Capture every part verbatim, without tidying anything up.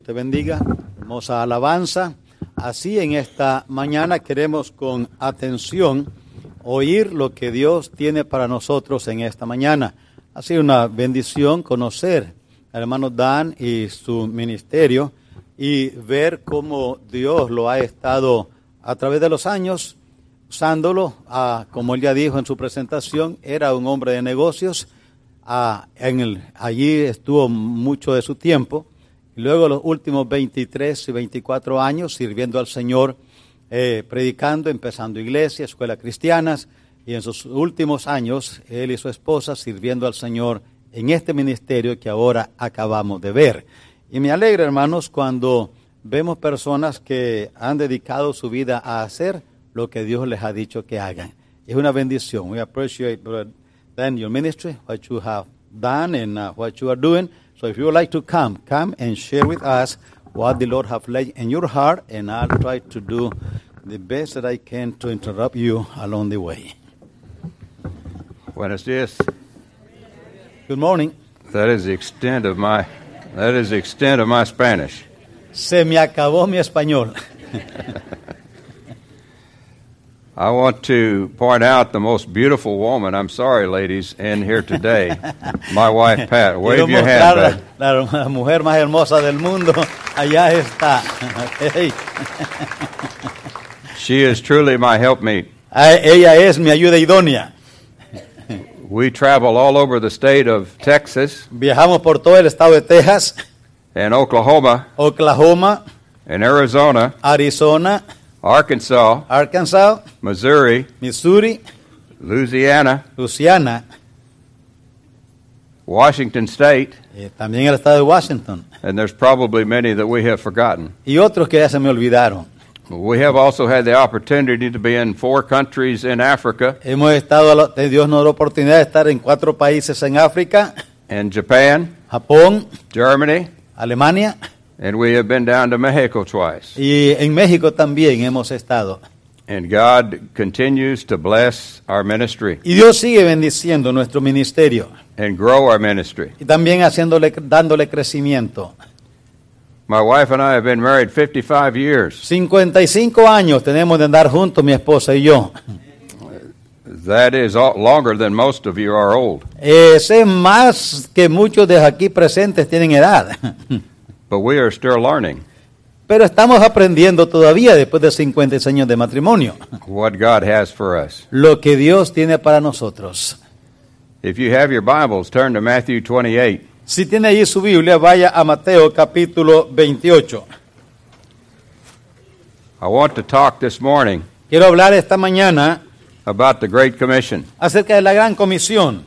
Te bendiga, hermosa alabanza. Así en esta mañana queremos con atención oír lo que Dios tiene para nosotros en esta mañana. Ha sido una bendición conocer al hermano Dan y su ministerio y ver cómo Dios lo ha estado a través de los años usándolo. A, como él ya dijo en su presentación, era un hombre de negocios. A, en el, allí estuvo mucho de su tiempo. Y luego los últimos veintitrés y veinticuatro años sirviendo al Señor, eh, predicando, empezando iglesias, escuelas cristianas, y en sus últimos años él y su esposa sirviendo al Señor en este ministerio que ahora acabamos de ver. Y me alegra, hermanos, cuando vemos personas que han dedicado su vida a hacer lo que Dios les ha dicho que hagan. Es una bendición. We appreciate, brother, then your ministry, what you have done and uh, what you are doing. So if you would like to come, come and share with us what the Lord have laid in your heart, and I'll try to do the best that I can to interrupt you along the way. Buenos días. Good morning. That is the extent of my that is the extent of my Spanish. Se me acabó mi español. I want to point out the most beautiful woman, I'm sorry, ladies, in here today. My wife, Pat. Wave your hand, Pat. La, la mujer más hermosa del mundo, allá está. Hey. She is truly my helpmeet. Ella es mi ayuda idónea. We travel all over the state of Texas. Viajamos por todo el estado de Texas. And Oklahoma. Oklahoma. And Arizona. Arizona. Arkansas, Arkansas, Missouri, Missouri, Louisiana, Louisiana, Washington State, eh, también el estado de Washington, and there's probably many that we have forgotten. Y otros que ya se me olvidaron. We have also had the opportunity to be in four countries in Africa. Hemos estado, Dios nos dio la oportunidad de estar en cuatro países en África, in Japan, Japón, Germany, Alemania. And we have been down to Mexico twice. Y en México también hemos estado. And God continues to bless our ministry. Y Dios sigue bendiciendo nuestro ministerio. And grow our ministry. Y también haciéndole, dándole crecimiento. My wife and I have been married fifty-five years. cincuenta y cinco años tenemos de andar juntos, mi esposa y yo. That is longer than most of you are old. Ese es más que muchos de aquí presentes tienen edad. But we are still learning. Pero estamos aprendiendo todavía después de cincuenta años de matrimonio. What God has for us. Lo que Dios tiene para nosotros. If you have your Bibles, turn to Matthew twenty-eight. Si tiene allí su Biblia, vaya a Mateo capítulo veintiocho. I want to talk this morning. Quiero hablar esta mañana about the Great Commission. Acerca de la Gran Comisión.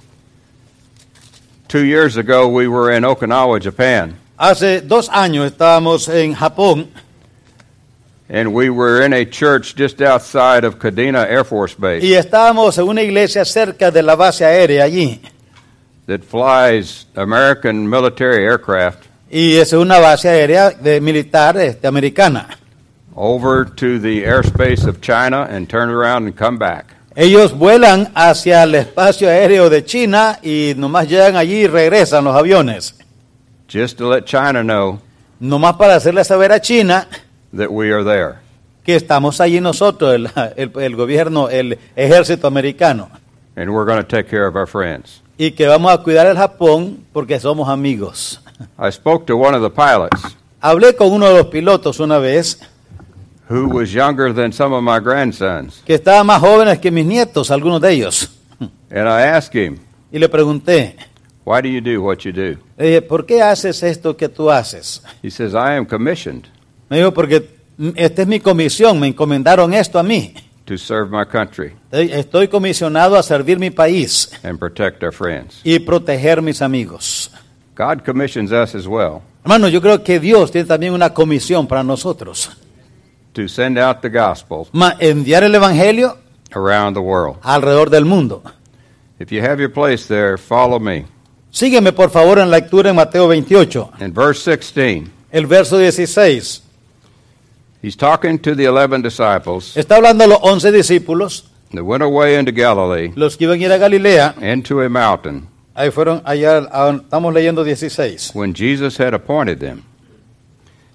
Two years ago, we were in Okinawa, Japan. Hace dos años estábamos en Japón. And we were in a church just outside of Kadena Air Force Base. Y estábamos en una iglesia cerca de la base aérea allí. That flies American military aircraft. Y es una base aérea de militar este, americana. Over to the airspace of China and turn around and come back. Ellos vuelan hacia el espacio aéreo de China y nomás llegan allí y regresan los aviones. Just to let China know nomás para hacerle saber a China that we are there. Que estamos allí nosotros, el, el, el gobierno, el ejército americano. And we're going to take care of our friends. Y que vamos a cuidar el Japón porque somos amigos. I spoke to one of the pilots. Hablé con uno de los pilotos una vez. Who was younger than some of my grandsons. Que estaba más jóvenes que mis nietos, algunos de ellos. And I asked him. Y le pregunté. Why do you do what you do? Le dije, ¿por qué haces esto que tú haces? He says, I am commissioned. Me dijo, porque esta es mi comisión, me encomendaron esto a mí. To serve my country. Estoy comisionado a servir mi país. And protect our friends. Y proteger mis amigos. God commissions us as well. Hermano, yo creo que Dios tiene también una comisión para nosotros. To send out the gospel. Ma, enviar el evangelio. Around the world. Alrededor del mundo. If you have your place there, follow me. Sígueme por favor en la lectura en Mateo veintiocho. In verse sixteen. El verso dieciséis. He's talking to the eleven disciples. Está hablando a los once discípulos. They went away into Galilee. Los que iban a ir a Galilea. Into a mountain. Ahí fueron allá, estamos leyendo dieciséis. When Jesus had appointed them.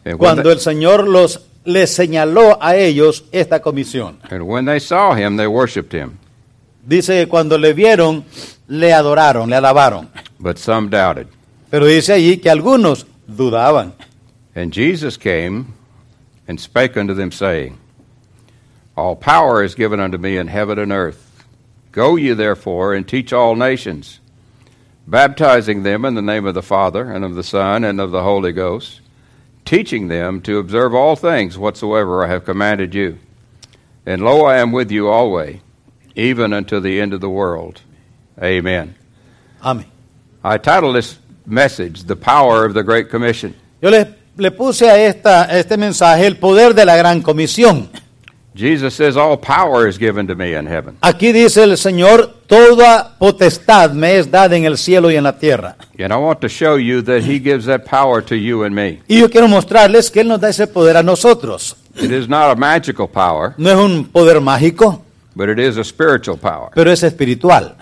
And when cuando they, el Señor los les señaló a ellos esta comisión. and when they saw him, they worshipped him. Dice que cuando le vieron, le adoraron, le alabaron. But some doubted. Pero dice allí que algunos dudaban. And Jesus came and spake unto them, saying, All power is given unto me in heaven and earth. Go ye therefore and teach all nations, baptizing them in the name of the Father, and of the Son, and of the Holy Ghost, teaching them to observe all things whatsoever I have commanded you. And lo, I am with you always, even unto the end of the world. Amen. Amén. I titled this message, The Power of the Great Commission. Yo le, le puse a, esta, a este mensaje el poder de la gran comisión. Jesus says, All power is given to me in heaven. Aquí dice el Señor, toda potestad me es dada en el cielo y en la tierra. And I want to show you that he gives that power to you and me. Y yo quiero mostrarles que Él nos da ese poder a nosotros. It is not a magical power, No es un poder mágico, but it is a spiritual power. pero es espiritual.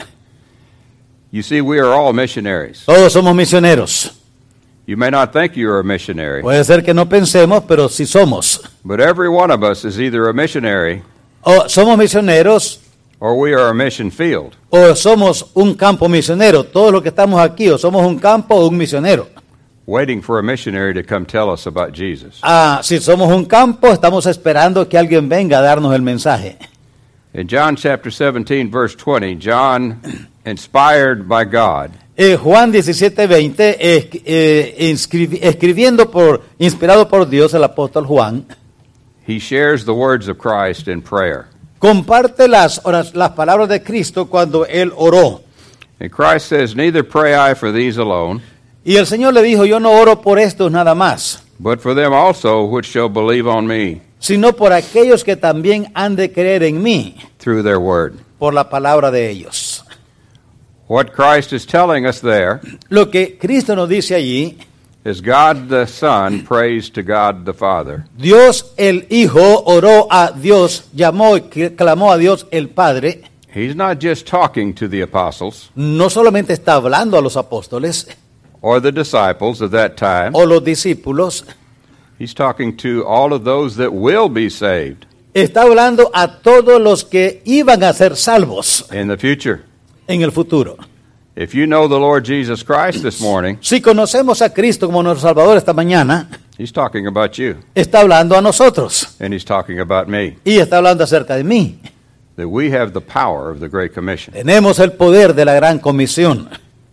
You see, we are all missionaries. Todos somos misioneros. You may not think you're a missionary, Puede ser que no pensemos, pero sí somos. but every one of us is either a missionary O somos misioneros or we are a mission field. o somos un campo misionero. Todos los que estamos aquí o somos un campo o un misionero. Waiting for a missionary to come tell us about Jesus. Ah, si somos un campo, estamos esperando que alguien venga a darnos el mensaje. In John chapter seventeen, verse twenty, John, inspired by God, Eh, Juan diecisiete veinte, eh, eh, inscribi- escribiendo por, inspirado por Dios, el apóstol Juan, he shares the words of Christ in prayer. comparte las, oras- las palabras de Cristo cuando él oró. And Christ says, Neither pray I for these alone, Y el Señor le dijo, yo no oro por estos nada más, but for them also which shall believe on me sino por aquellos que también han de creer en mí, through their word. por la palabra de ellos. What Christ is telling us there Lo que Cristo nos dice allí, is God the Son prays to God the Father. Dios el Hijo oró a Dios, llamó y cl- clamó a Dios el Padre. He's not just talking to the apostles No solamente está hablando a los apóstoles or the disciples of that time. o los discípulos, He's talking to all of those that will be saved está hablando a todos los que iban a ser salvos in the future. en el futuro. If you know the Lord Jesus Christ this morning, Si conocemos a Cristo como nuestro Salvador esta mañana, he's talking about you, está hablando a nosotros and he's talking about me. y está hablando acerca de mí. That we have the power of the Great Commission. Tenemos el poder de la gran comisión.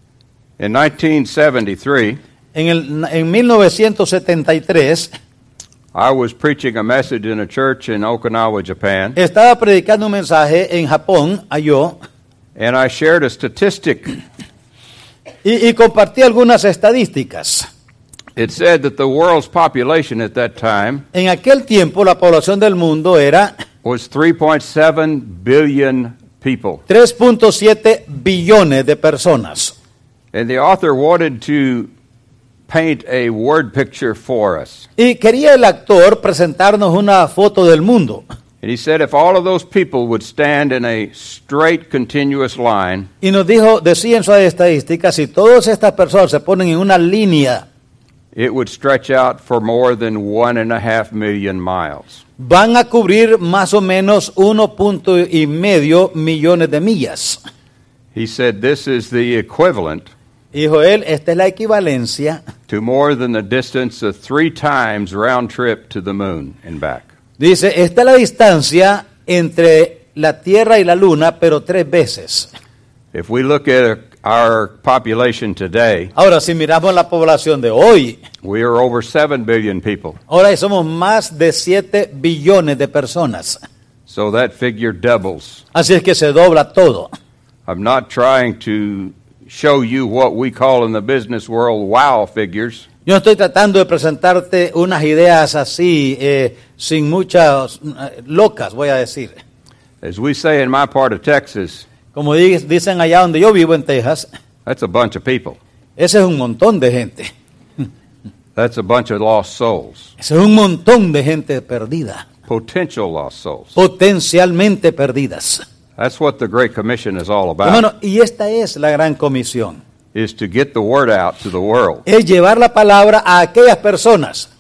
In nineteen seventy-three, En, el, en mil novecientos setenta y tres, I was preaching a message in a church in Okinawa, Japan, estaba predicando un mensaje en Japón, yo, and I shared a statistic. y, y compartí algunas estadísticas. It said that the world's population at that time En aquel tiempo la población del mundo era was three point seven billion people. tres punto siete billones de personas. And the author wanted to paint a word picture for us. Y quería el actor presentarnos una foto del mundo. And he said if all of those people would stand in a straight, continuous line, Y nos dijo, decía en su estadística, si todas estas personas se ponen en una línea, it would stretch out for more than one and a half million miles. van a cubrir más o menos uno punto y medio millones de millas. He said this is the equivalent Dijo él, esta es la equivalencia, to more than the distance of three times round trip to the moon and back. dice, esta es la distancia entre la Tierra y la Luna, pero tres veces. If we look at our population today, Ahora, si miramos la población de hoy, we are over seven billion people. ahora somos más de siete billones de personas. So that figure doubles. Así es que se dobla todo. I'm not trying to show you what we call in the business world wow figures. Yo estoy tratando de presentarte unas ideas así, eh, sin muchas eh, locas, voy a decir. As we say in my part of Texas, Como di- dicen allá donde yo vivo en Texas, that's a bunch of people. ese es un montón de gente. That's a bunch of lost souls, Ese es un montón de gente perdida, potential lost souls. potencialmente perdidas. That's what the Great Commission is all about, Hermano, y esta es la gran comisión. is to get the word out to the world. Es llevar la palabra a aquellas personas.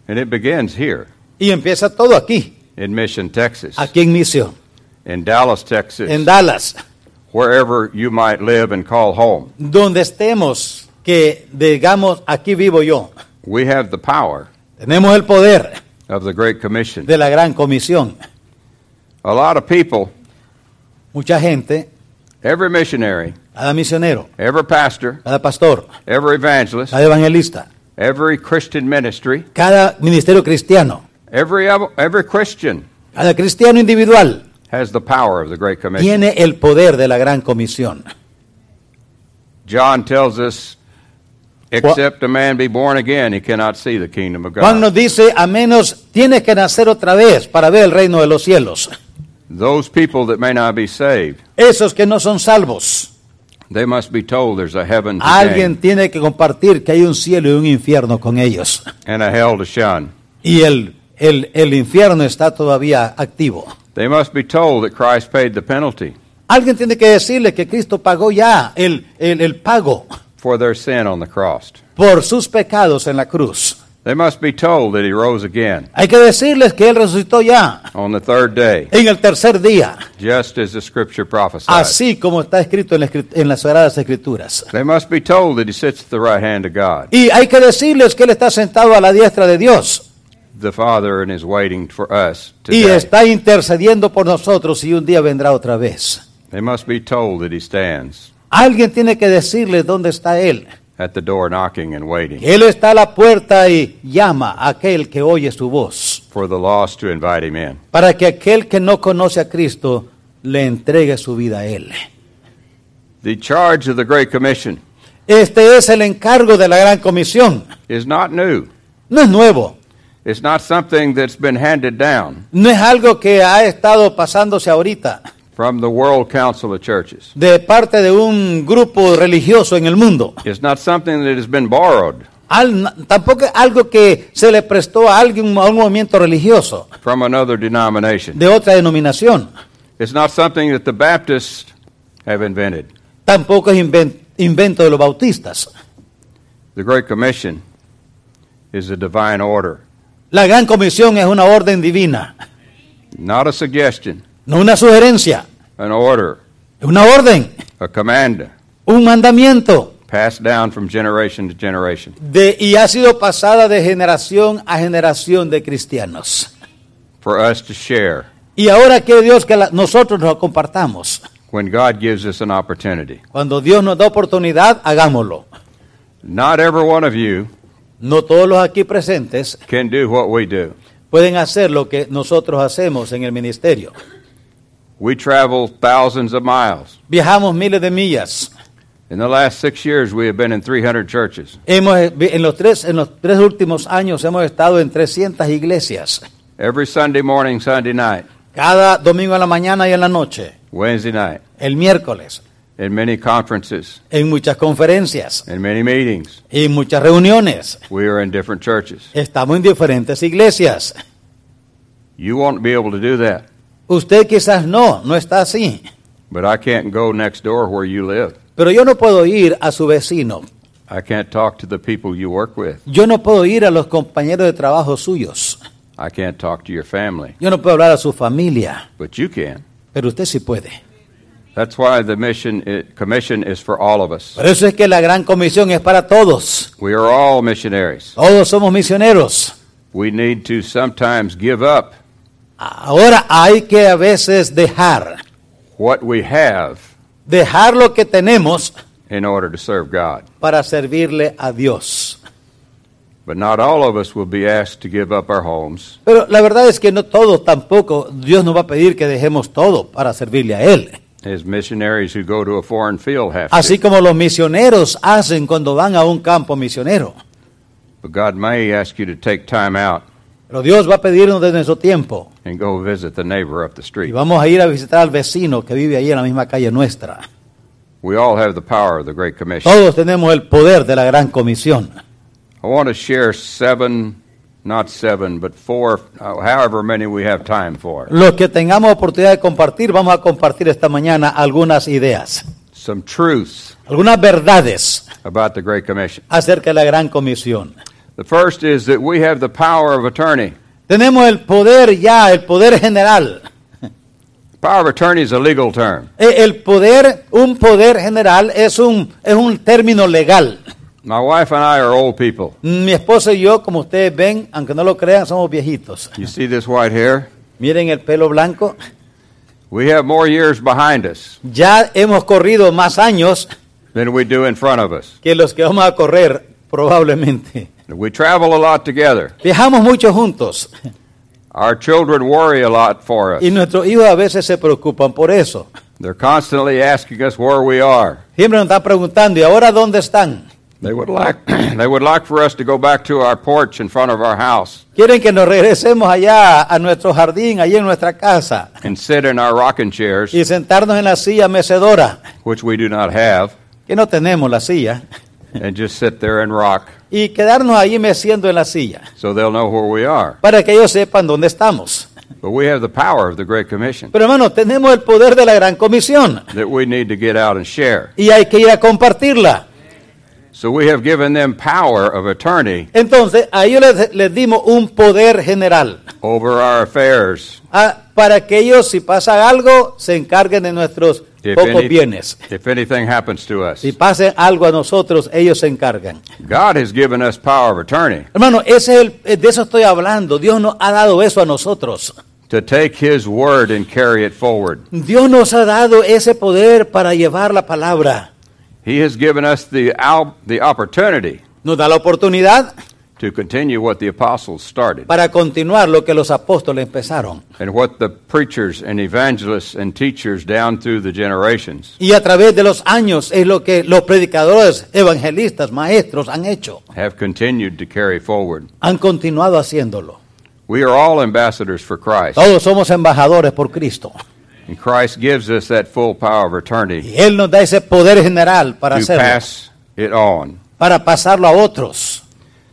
And it begins here Y empieza todo aquí, in Mission, Texas, aquí en Misión, in Dallas, Texas, en Dallas, wherever you might live and call home. donde estemos, que digamos, aquí vivo yo. We have the power Tenemos el poder of the Great Commission. de la Gran Comisión. A lot of people, Mucha gente, every missionary, cada misionero, every pastor, cada pastor, every evangelist, cada evangelista, every Christian ministry, cada ministerio cristiano, every every Christian cada cristiano individual has the power of the Great Commission. tiene el poder de la Gran Comisión. John tells us, except a man be born again, he cannot see the kingdom of Juan nos God. dice, a menos tienes que nacer otra vez para ver el reino de los cielos. Those people that may not be saved, Esos que no son salvos, they must be told there's a heaven to alguien gain tiene que compartir que hay un cielo y un infierno con ellos. and a hell to shun. Y el, el, el infierno está todavía activo. They must be told that Christ paid the penalty Alguien tiene que decirle que Cristo pagó ya el, el, el pago for their sin on the cross. por sus pecados en la cruz. They must be told that he rose again Hay que decirles que Él resucitó ya on the third day, en el tercer día, just as the scripture prophesied. así como está escrito en, la escrit- en las Sagradas Escrituras. They must be told that he sits at the right hand of God, Y hay que decirles que Él está sentado a la diestra de Dios the Father, and is waiting for us y today. está intercediendo por nosotros y un día vendrá otra vez. They must be told that he stands Alguien tiene que decirles dónde está Él. at the door knocking and waiting Él está a la puerta y llama a aquel que oye su voz, for the lost to invite him in. para que aquel que no conoce a Cristo le entregue su vida a Él. The charge of the Great Commission Este es el encargo de la Gran Comisión. is not new. No es nuevo, It's not something that's been handed down no es algo que ha estado pasándose ahorita from the World Council of Churches. de parte de un grupo religioso en el mundo. It's not something that has been borrowed Al- tampoco es algo que se le prestó a alguien, a un movimiento religioso from another denomination. de otra denominación. It's not something that the Baptists have invented. Tampoco es inven- invento de los bautistas. The Great Commission is a divine order, La Gran Comisión es una orden divina, not a suggestion, no una sugerencia, an order, es una orden, a command un mandamiento passed down from generation to generation. de, y ha sido pasada de generación a generación de cristianos. For us to share Y ahora quiere Dios que la- nosotros nos compartamos. when God gives us an opportunity. Cuando Dios nos da oportunidad, hagámoslo. Not every one of you No todos los aquí presentes can do what we do. pueden hacer lo que nosotros hacemos en el ministerio. We travel thousands of miles. Viajamos miles de millas. In the last six years, we have been in three hundred churches. Hemos, en, los tres, en los tres últimos años hemos estado en trescientas iglesias. Every Sunday morning, Sunday night, Cada domingo en la mañana y en la noche. Wednesday night, El miércoles. in many conferences, En muchas conferencias. in many meetings. Y muchas reuniones. We are in different churches. Estamos en diferentes iglesias. You won't be able to do that, Usted quizás no, no está así. but I can't go next door where you live. Pero yo no puedo ir a su vecino. I can't talk to the people you work with. Yo no puedo ir a los compañeros de trabajo suyos. I can't talk to your family, Yo no puedo hablar a su familia. but you can. Pero usted sí puede. That's why the mission i- commission is for all of us. Por eso es que la gran comisión es para todos. We are all missionaries. Todos somos misioneros. We need to sometimes give up Ahora hay que a veces dejar. what we have Dejar lo que tenemos in order to serve God. para servirle a Dios. But not all of us will be asked to give up our homes, Pero la verdad es que no todos tampoco. Dios nos va a pedir que dejemos todo para servirle a Él. as missionaries who go to a foreign field have Así to. como los misioneros hacen cuando van a un campo misionero. But God may ask you to take time out Pero Dios va a pedirnos de nuestro tiempo. and go visit the neighbor up the Y street. vamos a ir a visitar al vecino que vive ahí en la misma calle nuestra. We all have the power of the Great Commission. Todos tenemos el poder de la gran comisión. I want to share seven, not seven, but four, uh, however many we have time for. Los que tengamos oportunidad de compartir, vamos a compartir esta mañana algunas ideas, Some truths algunas verdades about the Great Commission. acerca de la gran comisión. The first is that we have the power of attorney. Tenemos el poder ya, el poder general. Power of attorney is a legal term. El poder, un poder general es un, es un término legal. My wife and I are old people. Mi esposa y yo, como ustedes ven, aunque no lo crean, somos viejitos. You see this white hair? Miren el pelo blanco. We have more years behind us Ya hemos corrido más años than we do in front of us. que los que vamos a correr, probablemente. We travel a lot together. Viajamos mucho juntos Our children worry a lot for us. y nuestros hijos a veces se preocupan por eso. They're constantly asking us where we are. Siempre nos están preguntando, ¿y ahora dónde están? They would like they would like for us to go back to our porch in front of our house Quieren que nos regresemos allá a nuestro jardín, allí en nuestra casa, and sit in our rocking chairs, y sentarnos en la silla mecedora, which we do not have, que no tenemos la silla, and just sit there and rock y quedarnos allí meciendo en la silla, so they'll know where we are. para que ellos sepan dónde estamos. But we have the power of the Great Commission Pero hermano, tenemos el poder de la Gran Comisión that we need to get out and share. y hay que ir a compartirla. So we have given them power of attorney Entonces, a ellos les, les dimos un poder general, over our affairs. ah, para que ellos, si pasa algo, se encarguen de nuestros If, pocos any- bienes. if anything happens to us, Si pase algo a nosotros, ellos se encargan. God has given us power of attorney Hermano, ese es el, de eso estoy hablando. Dios nos ha dado eso a nosotros. to take His word and carry it forward. Dios nos ha dado ese poder para llevar la palabra. He has given us the al- the opportunity Nos da la oportunidad to continue what the apostles started para continuar lo que los apóstoles empezaron. and what the preachers and evangelists and teachers down through the generations Y a través de los años es lo que los predicadores, evangelistas, maestros han hecho. have continued to carry forward. Han continuado haciéndolo. We are all ambassadors for Christ, Todos somos embajadores por Cristo. and Christ gives us that full power of attorney Y Él nos da ese poder general para to hacerlo, pass it on. para pasarlo a otros.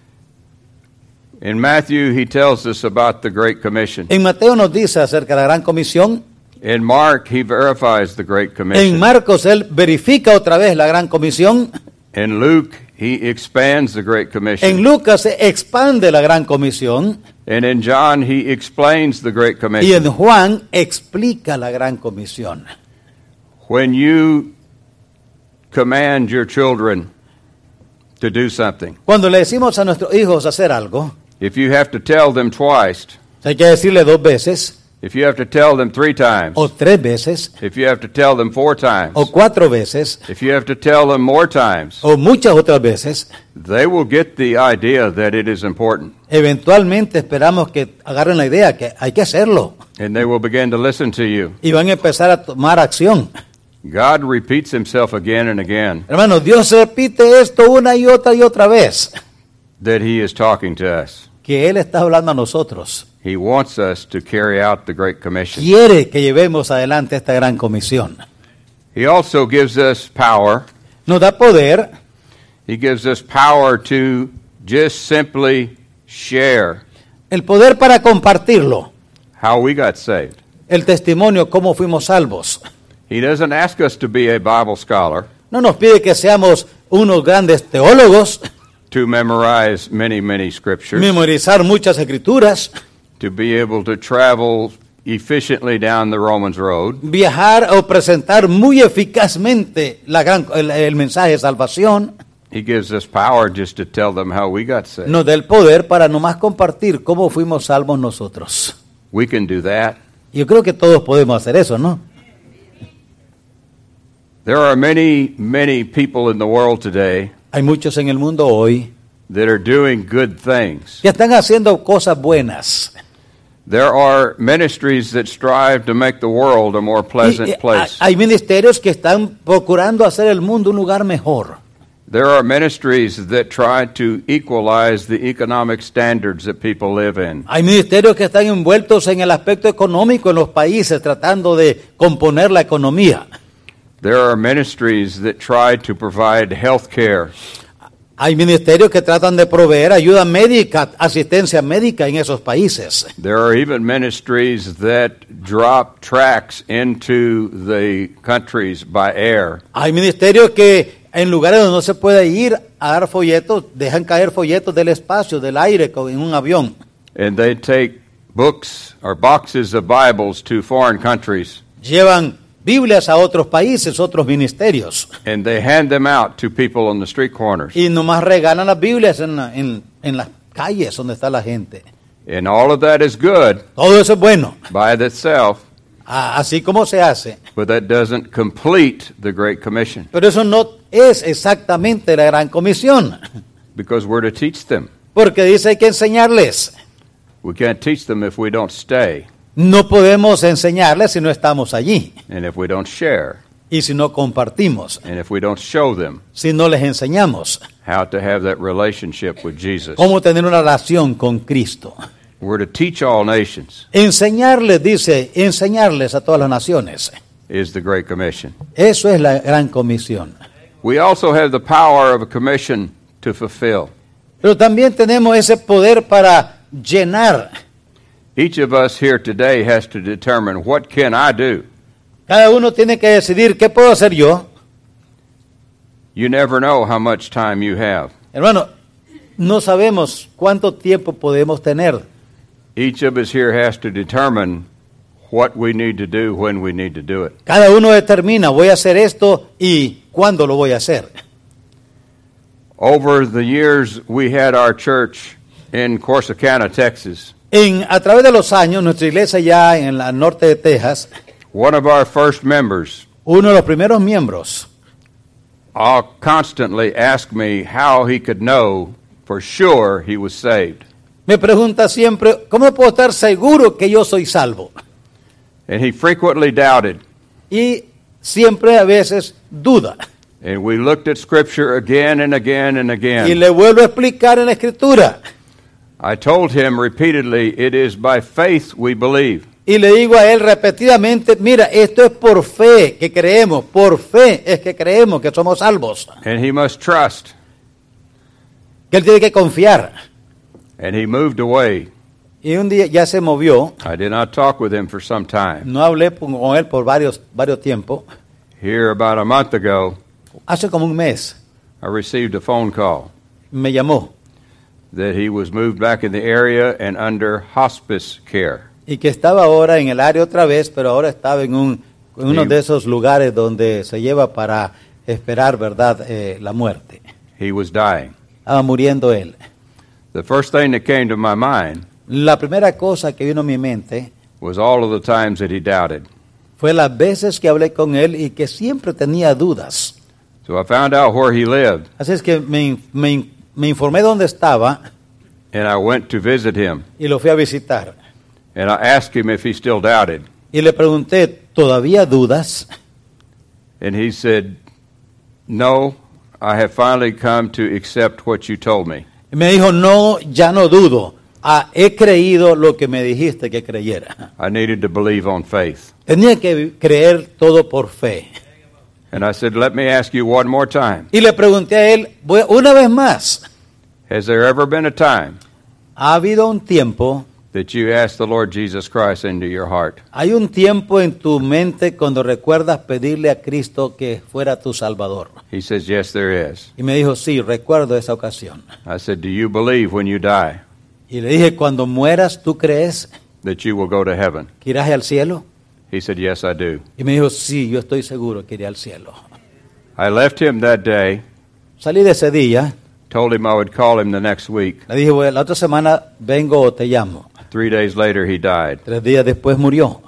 In Matthew, he tells us about the Great Commission. En Mateo nos dice acerca de la Gran Comisión. In Mark, he verifies the Great En Commission. Marcos Él verifica otra vez la Gran Comisión. In Luke, he expands the Great En Commission. Lucas se expande la Gran Comisión. And in John, he explains the Great Y en Commission. Juan explica la Gran Comisión. When you command your children to do something, Cuando le decimos a nuestros hijos hacer algo, if you have to tell them twice, hay que decirle dos veces, if you have to tell them three times, o tres veces, if you have to tell them four times, o cuatro veces, if you have to tell them more times, o muchas otras veces, they will get the idea that it is important, eventualmente esperamos que agarren la idea que hay que hacerlo. and they will begin to listen to you. Y van a empezar a tomar acción. God repeats himself again and again Hermano, Dios repite esto una y otra y otra vez, that he is talking to us. que Él está hablando a nosotros. He wants us to carry out the Great Commission. Quiere que llevemos adelante esta gran comisión. He also gives us power. Nos da poder, He gives us power to just simply share el poder para compartirlo, how we got saved. el testimonio, cómo fuimos salvos. He doesn't ask us to be a Bible scholar, No nos pide que seamos unos grandes teólogos, to memorize many, many scriptures, memorizar muchas escrituras, to be able to travel efficiently down the Romans road. viajar o presentar muy eficazmente la gran- el, el mensaje de salvación. He gives us power just to tell them how we got saved. Nos da el poder para nomás compartir cómo fuimos salvos nosotros. We can do that. Yo creo que todos podemos hacer eso, ¿no? There are many, many people in the world today Hay muchos en el mundo hoy that are doing good things. que están haciendo cosas buenas. There are ministries that strive to make the world a more Y- pleasant y hay- place. hay ministerios que están procurando hacer el mundo un lugar mejor. There are ministries that try to equalize the economic standards that people live in. Hay ministerios que están envueltos en el aspecto económico en los países, tratando de componer la economía. There are ministries that try to provide health care. Hay ministerios que tratan de proveer ayuda médica, asistencia médica en esos países. There are even ministries that drop tracts into the countries by air Hay ministerios que En lugares donde no se puede ir a dar folletos, dejan caer folletos del espacio, del aire, como en un avión. And they take books or boxes of Bibles to foreign countries. Llevan Biblias a otros países, otros ministerios. And they hand them out to people on the street corners. Y nomás regalan las Biblias en, la- en, en las calles donde está la gente. And all of that is good Todo eso es bueno, by itself, a- así como se hace. but that doesn't complete the Great Commission, Pero eso no es exactamente la gran comisión. because we're to teach them. Porque dice hay que enseñarles. We can't teach them if we don't stay No podemos enseñarles si no estamos allí. and if we don't share Y si no compartimos. and if we don't show them Si no les enseñamos. how to have that relationship with Jesus. Cómo tener una relación con Cristo. We're to teach all nations Enseñarles, dice, enseñarles a todas las naciones. is the Great Commission. Eso es la gran comisión. We also have the power of a commission to fulfill. Pero también tenemos ese poder para llenar. Each of us here today has to determine, what can I do? Cada uno tiene que decidir qué puedo hacer yo. You never know how much time you have. Hermano, no sabemos cuánto tiempo podemos tener. Each of us here has to determine what we need to do when we need to do it. Cada uno determina, voy a hacer esto y cuándo lo voy a hacer. Over the years, we had our church in Corsicana, Texas. En, a través de los años, nuestra iglesia ya en el norte de Texas, One of our first members uno de los primeros miembros uh, constantly asked me how he could know for sure he was saved. me pregunta siempre, ¿cómo puedo estar seguro que yo soy salvo? And he frequently doubted. Y siempre a veces duda. And we looked at Scripture again and again and Y again. le vuelvo a explicar en la Escritura. I told him repeatedly, it is by faith we believe. Y le digo a él repetidamente, mira, esto es por fe que creemos, por fe es que creemos que somos salvos. And he must trust. Que él tiene que confiar. And he moved away. Y un día ya se movió, I did not talk with him for some time. no hablé con él por varios, varios tiempos. Here, about a month ago, Hace como un mes I received a phone call me llamó that he was moved back in the area and under hospice care. y que estaba ahora en el área otra vez, pero ahora estaba en, un, en uno Sí. de esos lugares donde se lleva para esperar, ¿verdad?, eh, la muerte. He was dying. Estaba muriendo él. The first thing that came to my mind La primera cosa que vino a mi mente was all of the times that he doubted. fue las veces que hablé con él y que siempre tenía dudas. So I found out where he lived, Así es que me, me, me informé dónde estaba and I went to visit him. y lo fui a visitar. And I asked him if he still doubted. Y le pregunté, ¿todavía dudas? And he said, no, I have finally come to accept what you told me. Y me dijo, no, ya no dudo. Ah, he creído lo que me dijiste que creyera. I needed to believe on faith. Tenía que creer todo por fe. And I said, let me ask you one more time. Y le pregunté a él, "Voy- una vez más, Has there ever been a time ¿ha habido un tiempo, that you asked the Lord Jesus Christ into your heart? hay un tiempo en tu mente cuando recuerdas pedirle a Cristo que fuera tu Salvador? He says, yes, there is. Y me dijo, sí, recuerdo esa ocasión. I said, do you believe when you die Y le dije, cuando mueras, ¿tú crees that you will go to heaven? que irás al cielo? He said, yes, I do. Y me dijo, sí, yo estoy seguro que iré al cielo. I left him that day, Salí de ese día, told him I would call him the next week. le dije, bueno, la otra semana vengo o te llamo. Three days later, he died. Tres días después murió.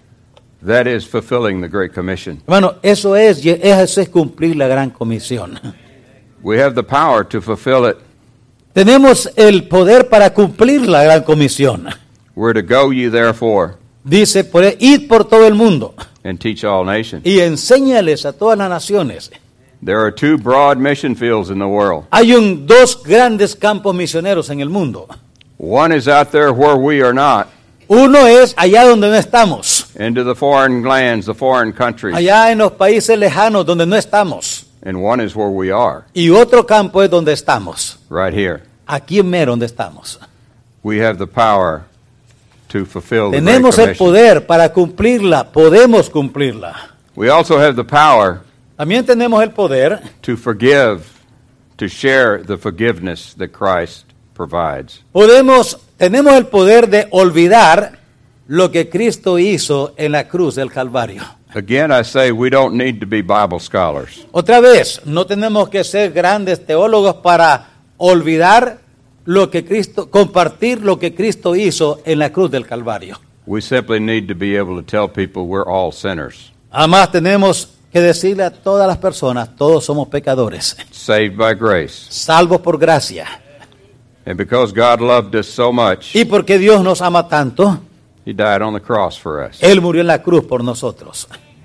That is fulfilling the Great Commission. Hermano, eso es, eso es cumplir la gran comisión. We have the power to fulfill it. Tenemos el poder para cumplir la gran comisión. We're to go ye therefore Dice, por, id por todo el mundo and teach all nations. y enséñales a todas las naciones. There are two broad mission fields in the world. Hay un, dos grandes campos misioneros en el mundo. One is out there where we are not, Uno es allá donde no estamos, into the foreign lands, the foreign countries. allá en los países lejanos donde no estamos. And one is where we are, Y otro campo es donde estamos, right here. aquí en mero donde estamos. We have the power to fulfill the Great Tenemos el Commission. poder para cumplirla, podemos cumplirla. We also have the power También tenemos el poder to forgive, to share the forgiveness that Christ provides. Podemos, tenemos el poder de olvidar lo que Cristo hizo en la cruz del Calvario. Again, I say we don't need to be Bible scholars. Otra vez, no tenemos que ser grandes teólogos para olvidar lo que Cristo, compartir lo que Cristo hizo en la cruz del Calvario. We simply need to be able to tell people we're all sinners, Además, tenemos que decirle a todas las personas, todos somos pecadores, saved by grace. salvos por gracia. And because God loved us so much, Y porque Dios nos ama tanto, He died on the cross for us. Él murió en la cruz por nosotros.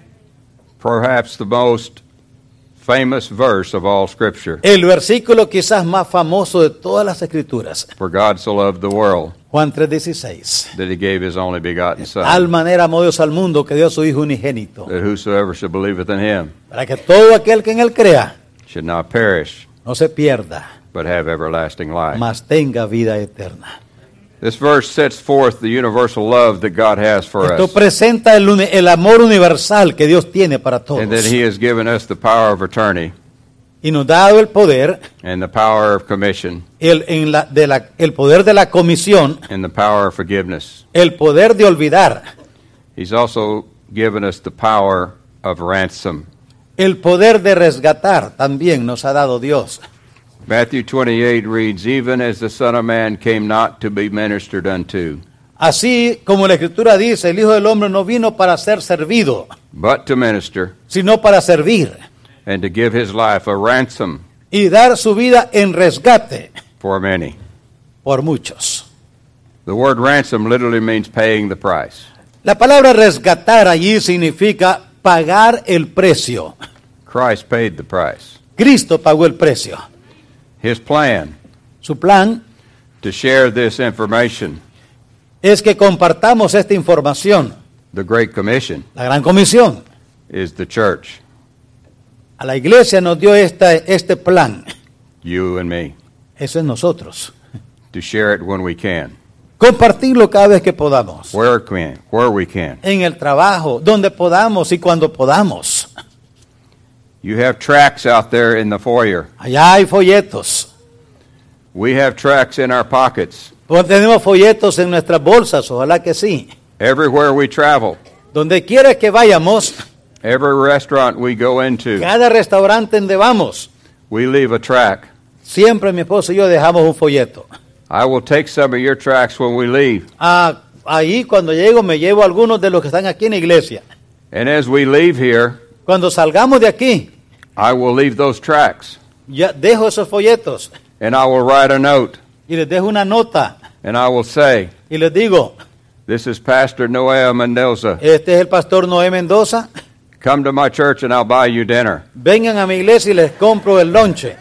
Perhaps the most famous verse of all Scripture. El versículo quizás más famoso de todas las Escrituras, For God so loved the world Juan tres dieciséis. that He gave His only begotten Son, Tal manera amó Dios al mundo que dio a su Hijo unigénito, that whosoever shall believeth in Him para que todo aquel que en Él crea should not perish, no se pierda, but have everlasting life. mas tenga vida eterna. This verse sets forth the universal love that God has for Esto us, presenta el, uni- el amor universal que Dios tiene para todos. and that He has given us the power of attorney Y nos ha dado el poder, and the power of commission el, en la, de la, el poder de la comisión, and the power of forgiveness. el poder de olvidar, He's also given us the power of ransom. el poder de resgatar también nos ha dado Dios. Matthew twenty-eight reads, Even as the Son of Man came not to be ministered unto, Así como la Escritura dice, el Hijo del Hombre no vino para ser servido, but to minister, sino para servir and to give His life a ransom y dar su vida en resgate for many. por muchos. The word ransom literally means paying the price. La palabra resgatar allí significa pagar el precio. Christ paid the price. Cristo pagó el precio. His plan Su plan to share this information, es que compartamos esta información. the Great Commission, La gran comisión. is the church, A la iglesia nos dio esta, este plan. you and me, Eso es nosotros. to share it when we can, Compartirlo cada vez que podamos. where can, where we can. En el trabajo, donde podamos y cuando podamos. You have tracts out there in the foyer. Allá hay folletos. We have tracts in our pockets. Pues tenemos folletos en nuestras bolsas, ojalá que sí. Everywhere we travel, Donde quiera que vayamos, every restaurant we go into, cada restaurante donde vamos, we leave a tract. siempre mi esposo y yo dejamos un folleto. I will take some of your tracts when we leave. Ah, ahí cuando llego me llevo algunos de los que están aquí en la iglesia. And as we leave here, Cuando salgamos de aquí, I will leave those tracts. ya dejo esos folletos And I will write a note. y les dejo una nota And I will say, y les digo, this is Pastor Noel Mendoza. este es el pastor Noé Mendoza, Come to my church and I'll buy you dinner. vengan a mi iglesia y les compro el lonche.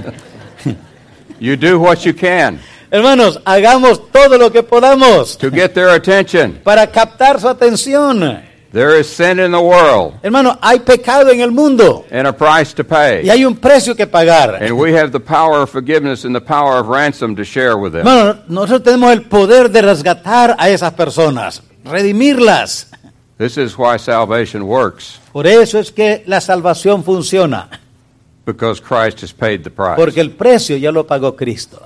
You do what you can Hermanos, hagamos todo lo que podamos to get their attention. para captar su atención. There is sin in the world Hermano, hay pecado en el mundo and a price to y pay. hay un precio que pagar. And we have the power of forgiveness and the power of ransom to share with them. Hermano, nosotros tenemos el poder de resgatar a esas personas, redimirlas. This is why salvation works, Por eso es que la salvación funciona, because Christ has paid the price. porque el precio ya lo pagó Cristo.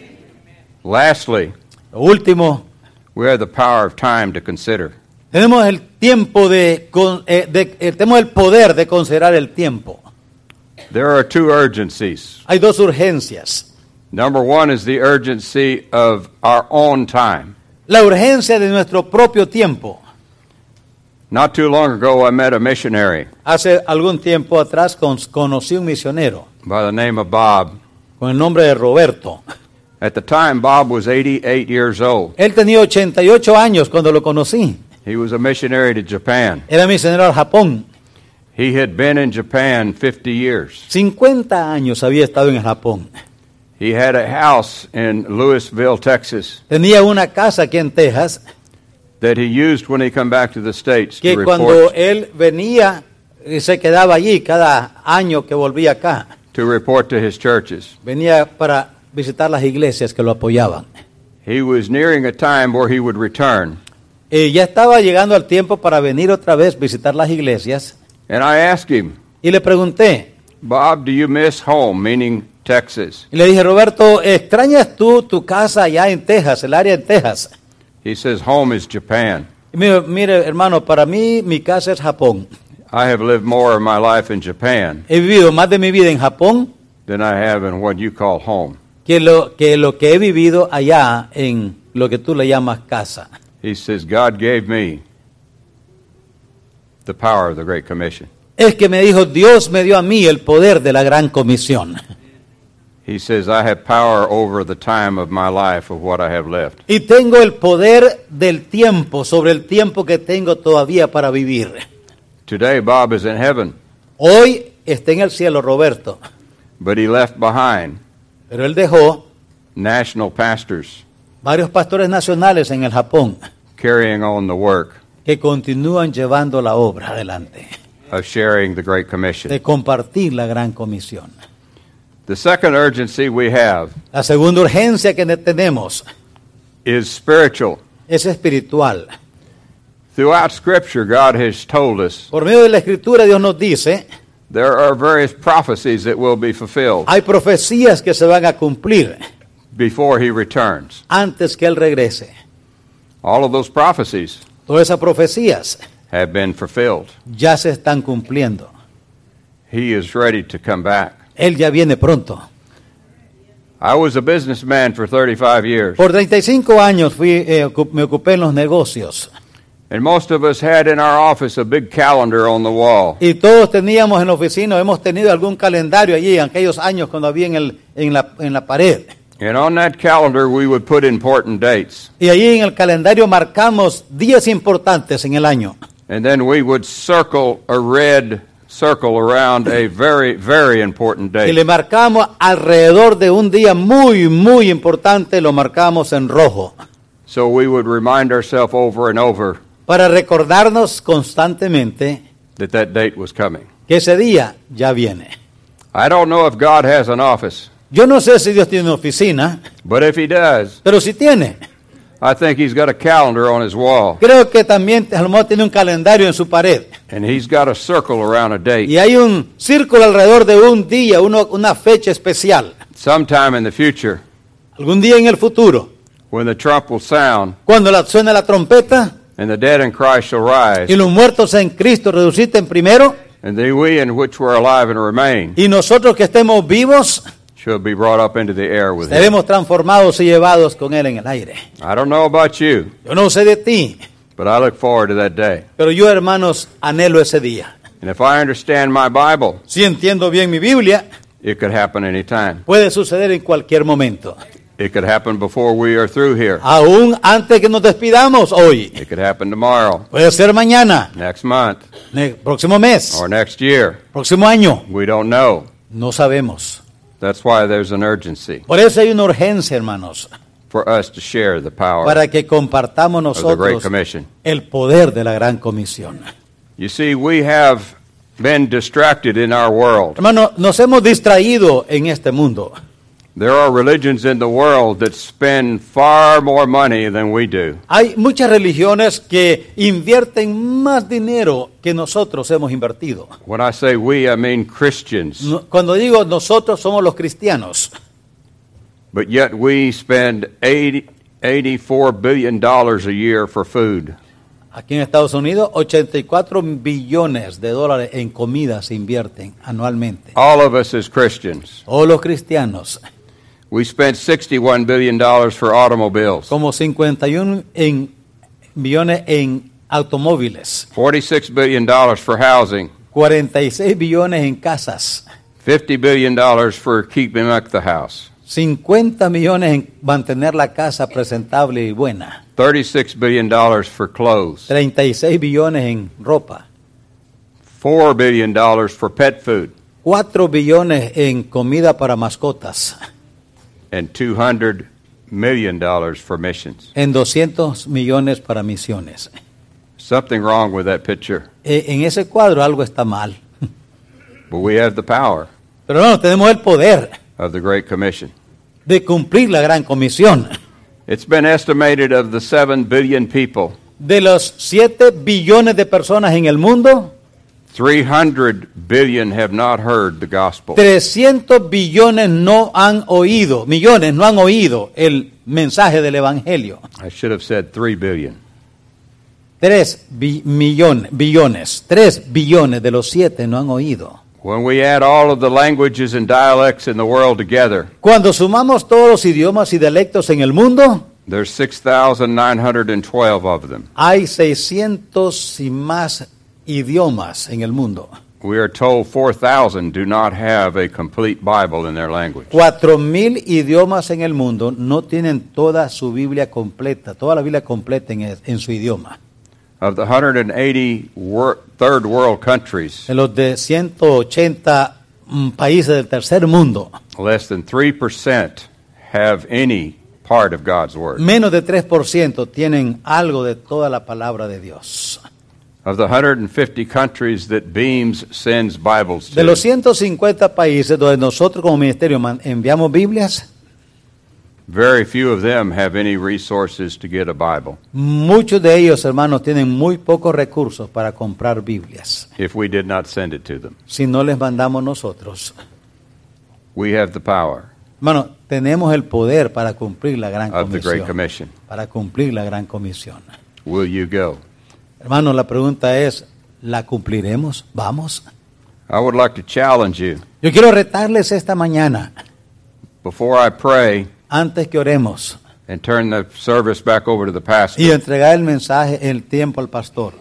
Lastly, Lo último, we have the power of time to consider. tenemos el tiempo de, con- eh, de- eh, tenemos el poder de considerar el tiempo. There are two urgencies. Hay dos urgencias. Number one is the urgency of our own time. La urgencia de nuestro propio tiempo. Not too long ago, I met a missionary Hace algún tiempo atrás con- conocí un misionero by the name of Bob. con el nombre de Roberto. At the time, Bob was eighty-eight years old. Él tenía ochenta y ocho años cuando lo conocí. He was a missionary to Japan. Era misionero al Japón. He had been in Japan fifty years. cincuenta años había estado en el Japón. He had a house in Louisville, Texas, Tenía una casa aquí en Texas that he used when he come back to the States que to cuando report, él venía y se quedaba allí cada año que volvía acá. to report to his churches. Venía para visitar las iglesias que lo apoyaban. He was nearing a time where he would return. Y ya estaba llegando el tiempo para venir otra vez visitar las iglesias. And I asked him, Y le pregunté, Bob, do you miss home, meaning Texas? y le dije, Roberto, ¿extrañas tú tu casa allá en Texas, el área en Texas? He says, home is Japan. Y me dijo, mire, hermano, para mí mi casa es Japón. I have lived more of my life in Japan He vivido más de mi vida en Japón than I have in what you call home. que lo que, lo que he vivido allá en lo que tú le llamas casa. He says, God gave me the power of the Great Commission. Es que me dijo, Dios me dio a mí el poder de la gran comisión. He says, I have power over the time of my life of what I have left. Y tengo el poder del tiempo, sobre el tiempo que tengo todavía para vivir. Today, Bob is in heaven, Hoy está en el cielo Roberto, but he left behind pero él dejó national pastors varios pastores nacionales en el Japón carrying on the work que continúan llevando la obra adelante, of sharing the Great Commission. de compartir la gran comisión. The second urgency we have La segunda urgencia que tenemos is spiritual. es espiritual. Throughout Scripture, God has told us Por medio de la Escritura Dios nos dice, there are various prophecies that will be fulfilled hay profecías que se van a cumplir before He returns. antes que Él regrese. All of those prophecies Todas esas profecías have been fulfilled. ya se están cumpliendo. He is ready to come back. Él ya viene pronto. I was a businessman for thirty-five years, Por treinta y cinco años fui, eh, ocu- me ocupé en los negocios. and most of us had in our office a big calendar on the wall. Y todos teníamos en la oficina, hemos tenido algún calendario allí en aquellos años cuando había en, el, en, la, en la pared. And on that calendar, we would put important dates. Y allí en el calendario marcamos días importantes en el año. And then we would circle a red circle around a very, very important Y le date. marcamos alrededor de un día muy, muy importante, lo marcamos en rojo. So we would remind ourselves over and over Para recordarnos constantemente that that date was coming. que ese día ya viene. I don't know if God has an office, Yo no sé si Dios tiene una oficina, but if He does, pero si tiene. I think He's got a calendar on His wall, Creo que también a lo mejor tiene un calendario en su pared. and He's got a circle around a date. Y hay un círculo alrededor de un día, uno- una fecha especial. Sometime in the future, Algún día en el futuro, when the trump will sound cuando la, suene la trompeta and the dead in Christ shall y rise, los muertos en Cristo resuciten primero, and the we in which were alive and remain y nosotros que estemos vivos, shall be brought up into the air with Him. seremos transformados y llevados con Él en el aire. I don't know about you, Yo no sé de ti, but I look forward to that day. pero yo, hermanos, anhelo ese día. And if I understand my Bible, Si entiendo bien mi Biblia, it could happen anytime. puede suceder en cualquier momento. It could happen before we are through here. Aún antes que nos despidamos hoy. It could happen tomorrow, Puede ser mañana, next month, ne- próximo mes, or next year. próximo año. We don't know. No sabemos. That's why there's an urgency Por eso hay una urgencia, hermanos, for us to share the power para que compartamos of the Great nosotros Commission. el poder de la gran comisión. You see, we have been distracted in our world. Hermano, nos hemos distraído en este mundo. There are religions in the world that spend far more money than we do. Hay muchas religiones que invierten más dinero que nosotros hemos invertido. When I say we, I mean Christians. No- Cuando digo nosotros somos los cristianos, But yet we spend eighty, eighty-four billion dollars a year for food. aquí en Estados Unidos, ochenta y cuatro billones de dólares en comida se invierten anualmente. All of us as Christians. Todos los cristianos, We spent sixty-one billion dollars for automobiles, como cincuenta y uno en, billones en automóviles, forty-six billion dollars for housing, cuarenta y seis billones en casas, fifty billion dollars for keeping up the house, cincuenta millones en mantener la casa presentable y buena, thirty-six billion dollars for clothes, treinta y seis billones en ropa, four billion dollars for pet food, cuatro billones en comida para mascotas, and two hundred million dollars for missions. en doscientos millones para misiones. Something wrong with that picture, Eh, en ese cuadro algo está mal. but we have the power Pero no, tenemos el poder of the Great Commission. de cumplir la gran comisión. It's been estimated of the seven billion people, De los siete billones de personas en el mundo, three hundred billion have not heard the gospel. trescientos billones no han oído, millones no han oído el mensaje del Evangelio. I should have said three billion. Tres bi- millones, billones, tres billones de los siete no han oído. When we add all of the languages and dialects in the world together, Cuando sumamos todos los idiomas y dialectos en el mundo, there's six thousand nine hundred twelve of them. hay seiscientos y más idiomas en el mundo. We are told four thousand do not have a complete Bible in their language. Cuatro mil idiomas en el mundo no tienen toda su Biblia completa, toda la Biblia completa en, en su idioma. Of the one hundred eighty wor- third world countries, De los de ciento ochenta mm, países del tercer mundo, less than three percent have any part of God's Word. menos de tres por ciento tienen algo de toda la palabra de Dios. Of the one hundred fifty countries that Beams sends Bibles De los to, ciento cincuenta países donde nosotros como ministerio man- enviamos Biblias, very few of them have any resources to get a Bible muchos de ellos, hermanos, tienen muy pocos recursos para comprar Biblias. if we did not send it to them. Si no les mandamos nosotros. We have the power Hermano, tenemos el poder para cumplir la gran of the Great comisión. Commission. Para cumplir la gran comisión. Will you go? Hermano, la pregunta es, ¿la cumpliremos? ¿Vamos? I would like to challenge you. Yo quiero retarles esta mañana, Before I pray antes que oremos, and turn the service back over to the pastor, y entregar el mensaje, el tiempo al pastor.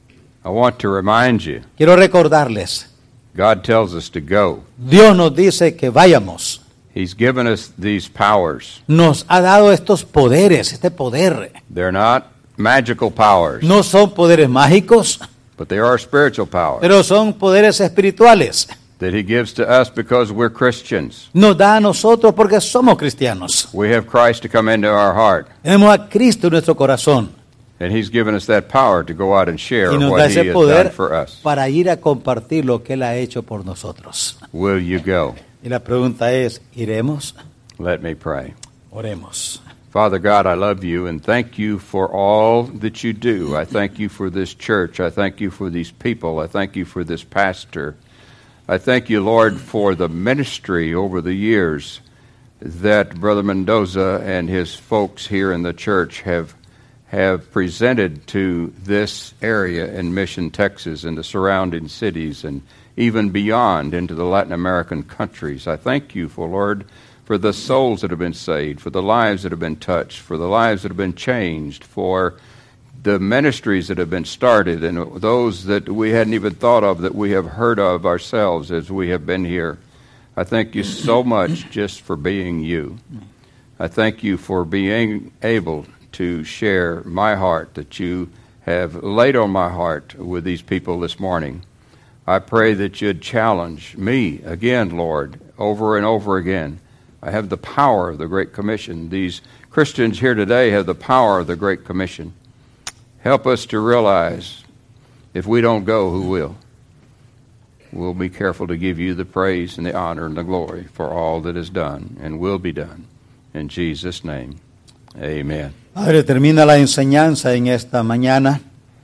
I want to remind you, Quiero recordarles, God tells us to go. Dios nos dice que vayamos. He's given us these powers. Nos ha dado estos poderes, este poder. They're not magical powers, No son poderes mágicos, but they are spiritual powers pero son poderes espirituales. that He gives to us because we're Christians. Nos da a nosotros porque somos cristianos. We have Christ to come into our heart, Tenemos a Cristo en nuestro corazón. and He's given us that power to go out and share Y nos da what He ese has done poder for us. para ir a compartir lo que Él ha hecho por nosotros. Will you go? Y la pregunta es, ¿iremos? Let me pray. Oremos. Father God, I love you and thank you for all that you do. I thank you for this church. I thank you for these people. I thank you for this pastor. I thank you, Lord, for the ministry over the years that Brother Mendoza and his folks here in the church have have presented to this area in Mission, Texas, and the surrounding cities, and even beyond into the Latin American countries. I thank you for, Lord, for the souls that have been saved, for the lives that have been touched, for the lives that have been changed, for the ministries that have been started, and those that we hadn't even thought of that we have heard of ourselves as we have been here. I thank you so much just for being you. I thank you for being able to share my heart that you have laid on my heart with these people this morning. I pray that you'd challenge me again, Lord, over and over again. I have the power of the Great Commission. These Christians here today have the power of the Great Commission. Help us to realize if we don't go, who will? We'll be careful to give you the praise and the honor and the glory for all that is done and will be done. In Jesus' name, amen. Padre, termina la enseñanza en esta mañana.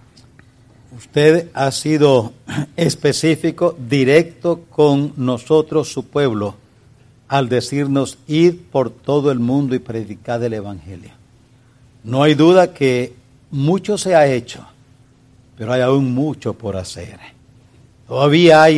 Usted ha sido específico, directo con nosotros, su pueblo, al decirnos, id por todo el mundo y predicad el Evangelio. No hay duda que mucho se ha hecho, pero hay aún mucho por hacer. Todavía hay